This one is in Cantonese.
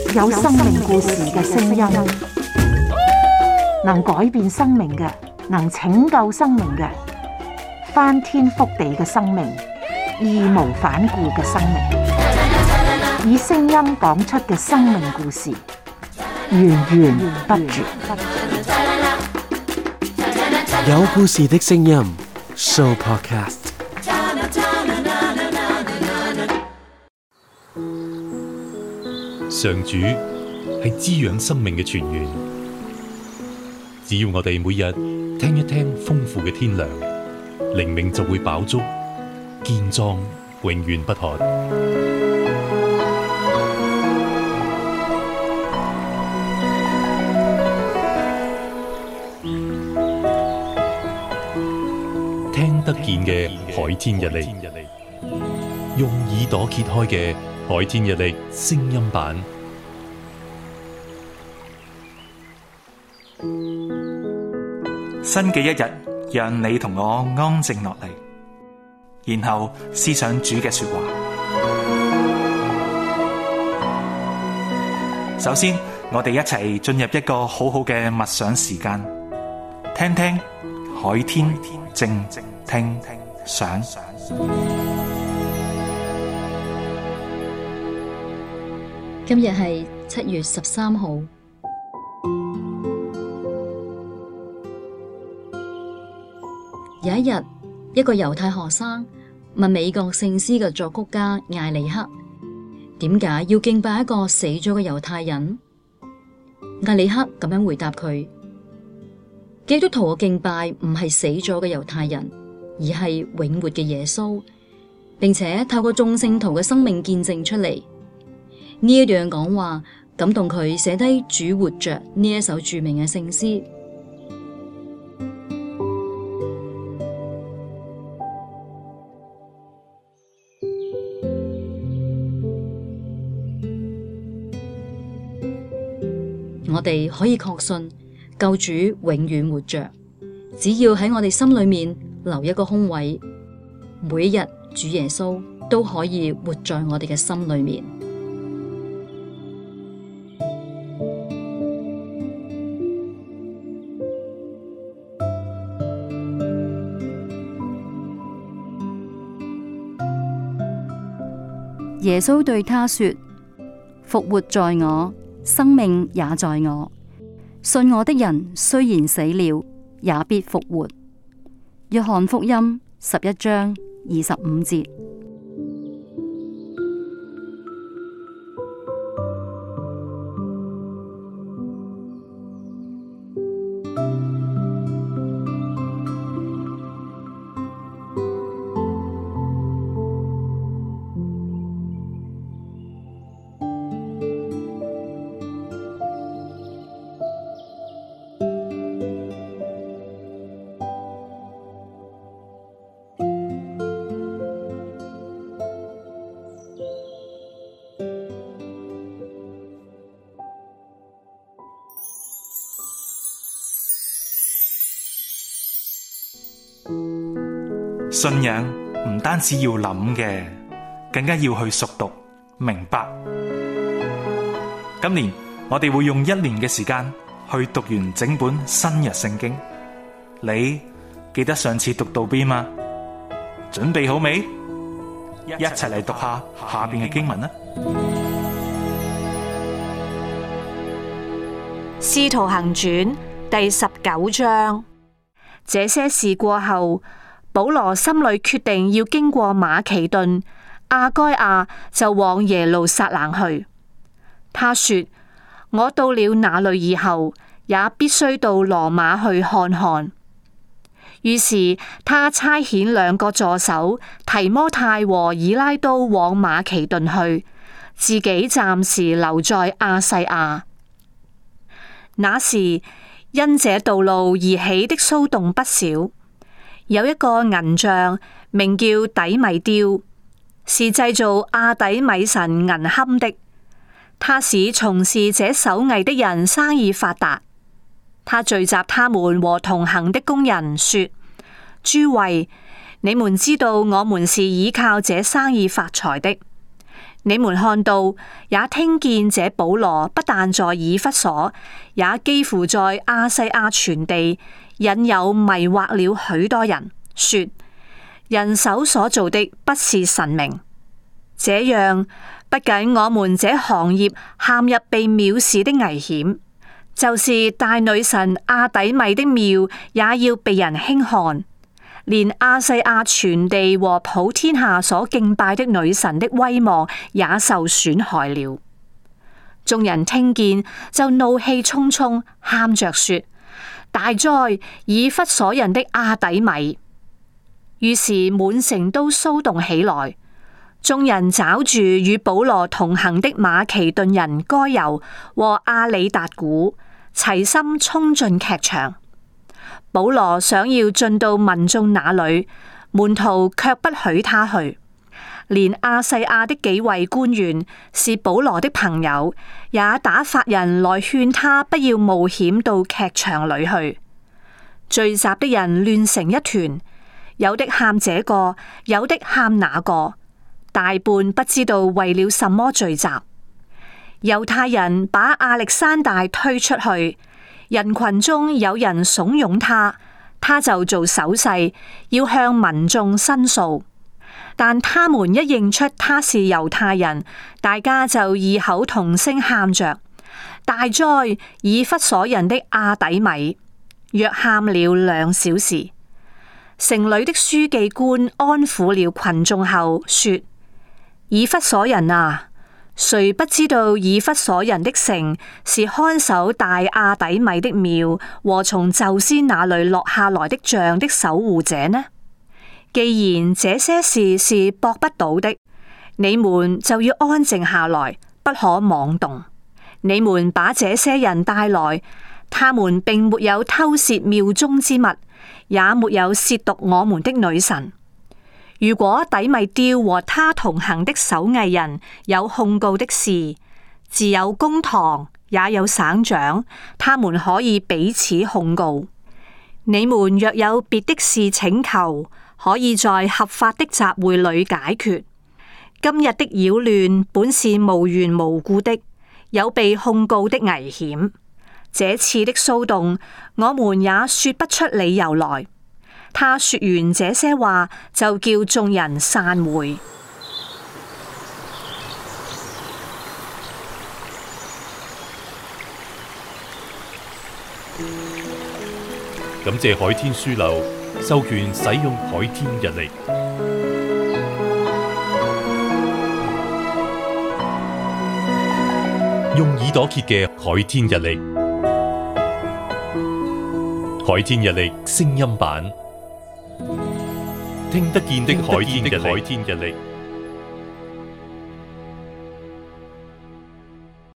有生命故事嘅聲音，能改變生命嘅，能拯救生命嘅，翻天覆地嘅生命，義無反顧嘅生命，以聲音講出嘅生命故事，源源不絕。 有故事的聲音 Show Podcast。 上主係滋養生命嘅泉源，只要我哋每日聽一聽豐富嘅天糧，靈命就會飽足、健壯、永遠不渴。聽得見嘅海天日曆，用耳朵揭開嘅海天日曆聲音版， 新嘅一日，讓你同我安靜落嚟，然後思想主嘅說話。首先，我哋一齊進入一個好好嘅默想時間，聽聽海天靜聽想。 今日係7月13號。有一日，一個猶太學生問美國聖詩嘅作曲家艾利克，點解要敬拜一個死咗嘅猶太人？艾利克咁樣回答佢：基督徒嘅敬拜唔係死咗嘅猶太人，而係永活嘅耶穌，並且透過眾聖徒嘅生命見證出嚟。呢一樣講話感動佢寫低主活着呢一首著名嘅聖詩。我哋可以確信救主永遠活着，只要喺我哋心裏面留一個空位，每一日主耶穌都可以活在我哋嘅心裏面。耶穌對他說：復活在我，生命也在我。信我的人雖然死了，也必復活。約翰福音11章25節。 信仰唔單止要諗嘅，更加要去熟讀明白。今年我哋會用1年嘅時間去讀完整本新約聖經。你記得上次讀到邊嗎？準備好未？一齊嚟讀下下邊嘅經文啦。 使徒行傳第19章。這些事過後，保羅心裏決定要經過馬其頓、亞該亞，就往耶路撒冷去。他說：我到了那裏以後，也必須到羅馬去看看。於是他差遣2個助手提摩太和以拉都往馬其頓去，自己暫時留在亞細亞。那時因這道路而起的騷動不少。有一個銀匠名叫底米丟，是製造亞底米神銀龕的。他使從事這手藝的人生意發達。他聚集他們和同行的工人，說：諸位，你們知道我們是依靠這生意發財的。 你們看到也聽見這保羅不但在以弗所，也幾乎在亞細亞全地引誘迷惑了許多人，說人手所做的不是神明。這樣不僅我們這行業陷入被藐視的危險，就是大女神阿底米的廟也要被人輕看，連亞細亞全地和普天下所敬拜的女神的威望也受損害了。眾人聽見就怒氣沖沖，喊着說：大哉！以弗所人的阿底米！於是滿城都騷動起來。眾人找住與保羅同行的馬其頓人該猶和阿里達古，齊心衝進劇場。保羅想要進到民眾那裏，門徒卻不許他去。連亞細亞的幾位官員是保羅的朋友，也打發人來勸他不要冒險到劇場裏去。聚集的人亂成一團，有的喊這個，有的喊那個，大半不知道為了什麼聚集。猶太人把亞歷山大推出去，人群中有人慫恿他，他就做手勢要向民眾申訴。但他們一認出他是猶太人，大家就異口同聲喊着：大哉！以弗所人的阿底米！約喊了2小時。城裏的書記官安撫了群眾後說：以弗所人啊，誰不知道以弗所人的城是看守大阿底米的廟和從宙斯那裏落下來的像的守護者呢？既然這些事是駁不倒的，你們就要安靜下來，不可妄動。你們把這些人帶來，他們並沒有偷竊廟中之物，也沒有褻瀆我們的女神。如果底米丟和他同行的手藝人有控告的事，自有公堂，也有省長，他們可以彼此控告。你們若有別的事請求，可以在合法的集會裏解決。今日的擾亂本是無緣無故的，有被控告的危險。這次的騷動，我們也說不出理由來。他說完這些話，就叫眾人散會。 感謝海天書樓授權使用海天日曆，用耳朵揭嘅海天日曆，海天日曆聲音版，聽得見的海天日曆。